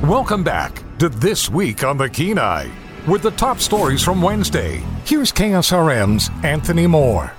Welcome back to This Week on the Kenai. With the top stories from Wednesday, here's KSRM's Anthony Moore.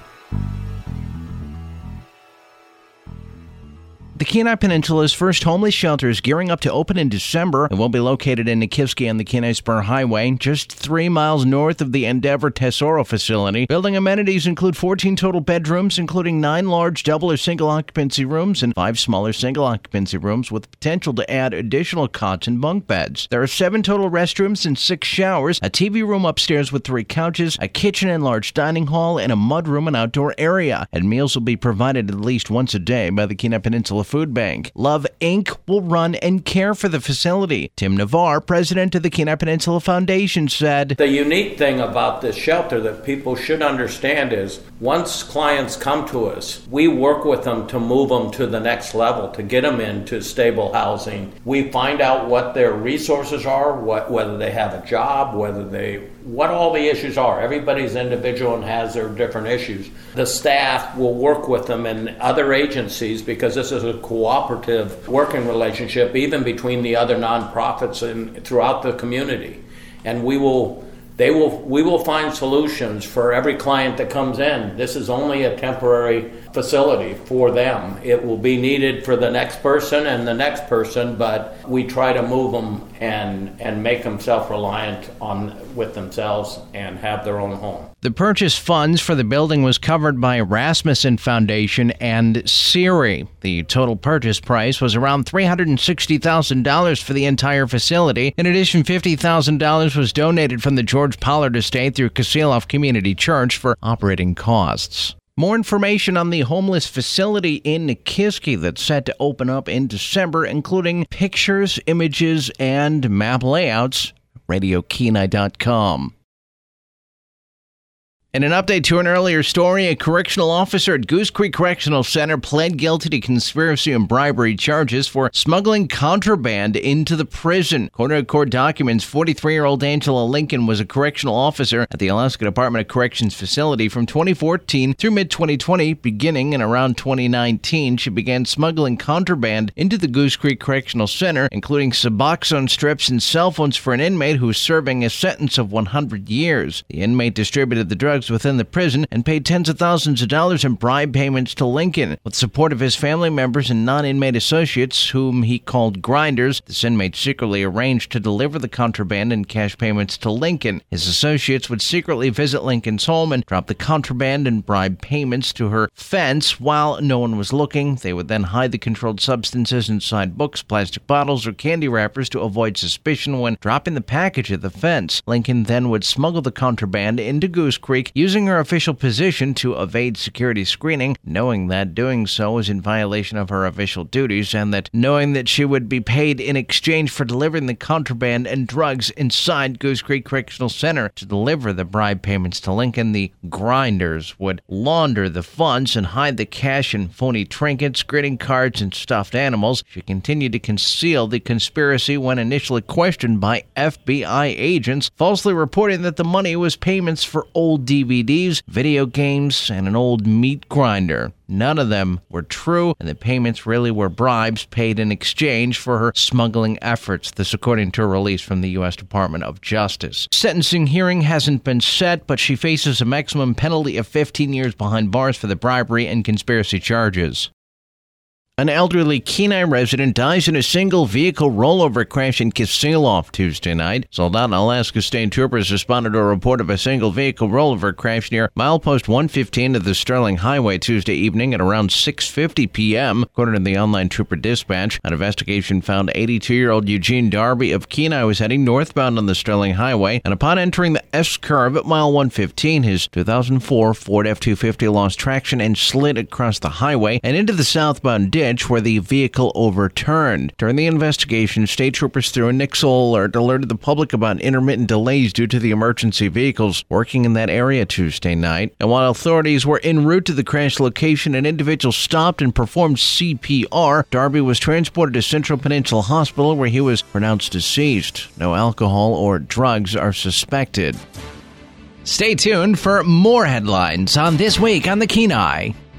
The Kenai Peninsula's first homeless shelter is gearing up to open in December and will be located in Nikiski on the Kenai Spur Highway, just 3 miles north of the Endeavor Tesoro facility. Building amenities include 14 total bedrooms, including 9 large double or single occupancy rooms and 5 smaller single occupancy rooms with potential to add additional cots and bunk beds. There are 7 total restrooms and 6 showers, a TV room upstairs with 3 couches, a kitchen and large dining hall, and a mudroom and outdoor area. And meals will be provided at least once a day by the Kenai Peninsula Food Bank. Love Inc. will run and care for the facility. Tim Navarre, president of the Kenai Peninsula Foundation, said, "The unique thing about this shelter that people should understand is once clients come to us, we work with them to move them to the next level, to get them into stable housing. We find out what their resources are, whether they have a job, what all the issues are. Everybody's individual and has their different issues. The staff will work with them and other agencies because this is a cooperative working relationship even between the other nonprofits and throughout the community. And we will find solutions for every client that comes in. This is only a temporary facility for them. It will be needed for the next person and the next person, but we try to move them and make them self-reliant with themselves and have their own home." The purchase funds for the building was covered by Rasmussen Foundation and SERI. The total purchase price was around $360,000 for the entire facility. In addition, $50,000 was donated from the George Pollard Estate through Kasilof Community Church for operating costs. More information on the homeless facility in Nikiski that's set to open up in December, including pictures, images, and map layouts, RadioKenai.com. In an update to an earlier story, a correctional officer at Goose Creek Correctional Center pled guilty to conspiracy and bribery charges for smuggling contraband into the prison. According to court documents, 43-year-old Angela Lincoln was a correctional officer at the Alaska Department of Corrections facility from 2014 through mid-2020. Beginning in around 2019, she began smuggling contraband into the Goose Creek Correctional Center, including Suboxone strips and cell phones for an inmate who was serving a sentence of 100 years. The inmate distributed the drugs within the prison and paid tens of thousands of dollars in bribe payments to Lincoln. With support of his family members and non-inmate associates, whom he called grinders, this inmate secretly arranged to deliver the contraband and cash payments to Lincoln. His associates would secretly visit Lincoln's home and drop the contraband and bribe payments to her fence while no one was looking. They would then hide the controlled substances inside books, plastic bottles, or candy wrappers to avoid suspicion when dropping the package at the fence. Lincoln then would smuggle the contraband into Goose Creek, using her official position to evade security screening, knowing that doing so was in violation of her official duties, and that knowing that she would be paid in exchange for delivering the contraband and drugs inside Goose Creek Correctional Center. To deliver the bribe payments to Lincoln, the grinders would launder the funds and hide the cash in phony trinkets, greeting cards, and stuffed animals. She continued to conceal the conspiracy when initially questioned by FBI agents, falsely reporting that the money was payments for old DVDs, video games, and an old meat grinder. None of them were true, and the payments really were bribes paid in exchange for her smuggling efforts. This according to a release from the U.S. Department of Justice. Sentencing hearing hasn't been set, but she faces a maximum penalty of 15 years behind bars for the bribery and conspiracy charges. An elderly Kenai resident dies in a single vehicle rollover crash in Kasilof Tuesday night. Soldotna, Alaska State Troopers responded to a report of a single vehicle rollover crash near milepost 115 of the Sterling Highway Tuesday evening at around 6:50 p.m. According to the online trooper dispatch, an investigation found 82-year-old Eugene Darby of Kenai was heading northbound on the Sterling Highway, and upon entering the S-curve at mile 115, his 2004 Ford F-250 lost traction and slid across the highway and into the southbound ditch where the vehicle overturned. During the investigation, state troopers through a Nixle alert alerted the public about intermittent delays due to the emergency vehicles working in that area Tuesday night. And while authorities were en route to the crash location, an individual stopped and performed CPR. Darby was transported to Central Peninsula Hospital where he was pronounced deceased. No alcohol or drugs are suspected. Stay tuned for more headlines on This Week on the Kenai.